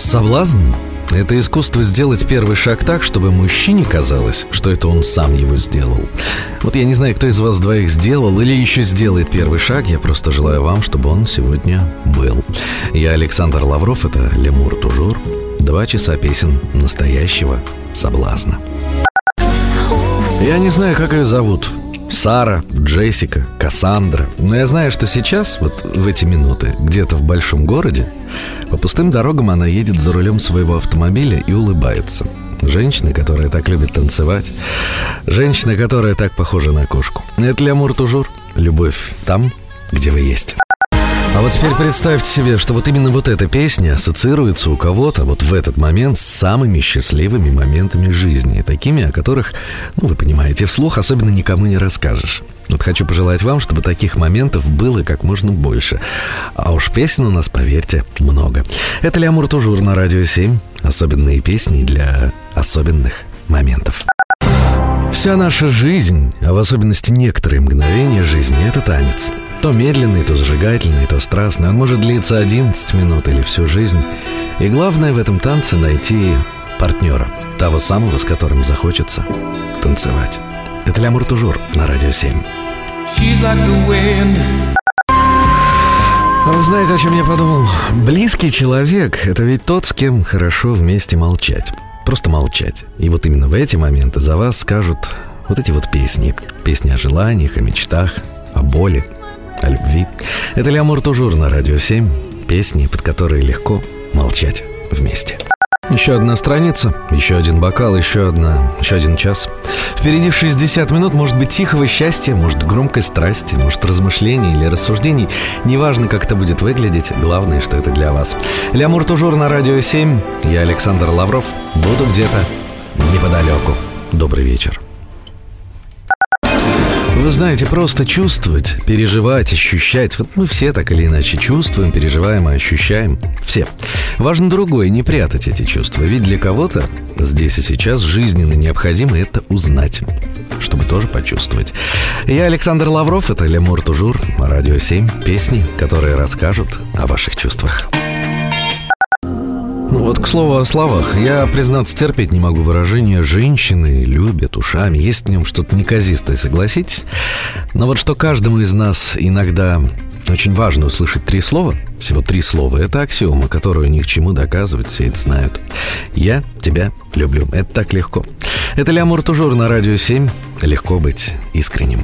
Соблазн – это искусство сделать первый шаг так, чтобы мужчине казалось, что это он сам его сделал. Вот я не знаю, кто из вас двоих сделал или еще сделает первый шаг. Я просто желаю вам, чтобы он сегодня был. Я Александр Лавров, это Лемур Тужур. 2 часа песен настоящего соблазна. Я не знаю, как ее зовут. Сара, Джессика, Кассандра. Но я знаю, что сейчас, вот в эти минуты, где-то в большом городе, по пустым дорогам она едет за рулем своего автомобиля и улыбается. Женщина, которая так любит танцевать. Женщина, которая так похожа на кошку. Это Лемур Тужур. Любовь там, где вы есть. А вот теперь представьте себе, что вот именно вот эта песня ассоциируется у кого-то вот в этот момент с самыми счастливыми моментами жизни. Такими, о которых, вы понимаете, вслух особенно никому не расскажешь. Вот хочу пожелать вам, чтобы таких моментов было как можно больше. А уж песен у нас, поверьте, много. Это Лемур Тужур на Радио 7. Особенные песни для особенных моментов. Вся наша жизнь, а в особенности некоторые мгновения жизни, это танец. То медленный, то зажигательный, то страстный. Он может длиться 11 минут или всю жизнь. И главное в этом танце найти партнера. Того самого, с которым захочется танцевать. Это Лемур Тужур на Радио 7. А вы знаете, о чем я подумал? Близкий человек – это ведь тот, с кем хорошо вместе молчать. Просто молчать. И вот именно в эти моменты за вас скажут вот эти вот песни. Песни о желаниях, о мечтах, о боли, о любви. Это Лемур Тужур на Радио 7. Песни, под которые легко молчать вместе. Еще одна страница, еще один бокал, еще один час. Впереди 60 минут, может быть, тихого счастья, может, громкой страсти, может, размышлений или рассуждений. Неважно, как это будет выглядеть, главное, что это для вас. Лемур Тужур на Радио 7. Я Александр Лавров. Буду где-то неподалеку. Добрый вечер. Вы знаете, просто чувствовать, переживать, ощущать. Вот мы все так или иначе чувствуем, переживаем и ощущаем. Все. Важно другое, не прятать эти чувства. Ведь для кого-то здесь и сейчас жизненно необходимо это узнать, чтобы тоже почувствовать. Я Александр Лавров, это Лемур Тужур, Радио 7. Песни, которые расскажут о ваших чувствах. Вот, к слову о словах, я, признаться, терпеть не могу выражение «женщины любят ушами». Есть в нем что-то неказистое, согласитесь? Но вот что каждому из нас иногда очень важно услышать 3 слова, всего 3 слова, это аксиома, которую ни к чему доказывать, все это знают. «Я тебя люблю». Это так легко. Это Лемур Тужур на Радио 7. Легко быть искренним.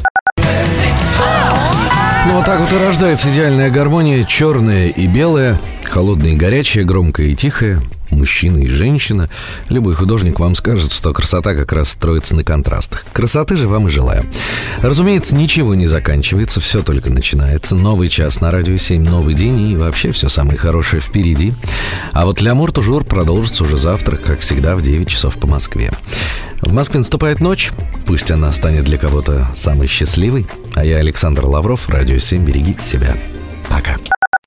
Вот так вот и рождается идеальная гармония, черная и белая, холодная и горячая, громкая и тихая, мужчина и женщина. Любой художник вам скажет, что красота как раз строится на контрастах. Красоты же вам и желаю. Разумеется, ничего не заканчивается, все только начинается. Новый час на Радио 7, новый день и вообще все самое хорошее впереди. А вот Лемур Тужур продолжится уже завтра, как всегда, в 9 часов по Москве. В Москве наступает ночь, пусть она станет для кого-то самой счастливой. А я Александр Лавров, Радио 7, берегите себя. Пока.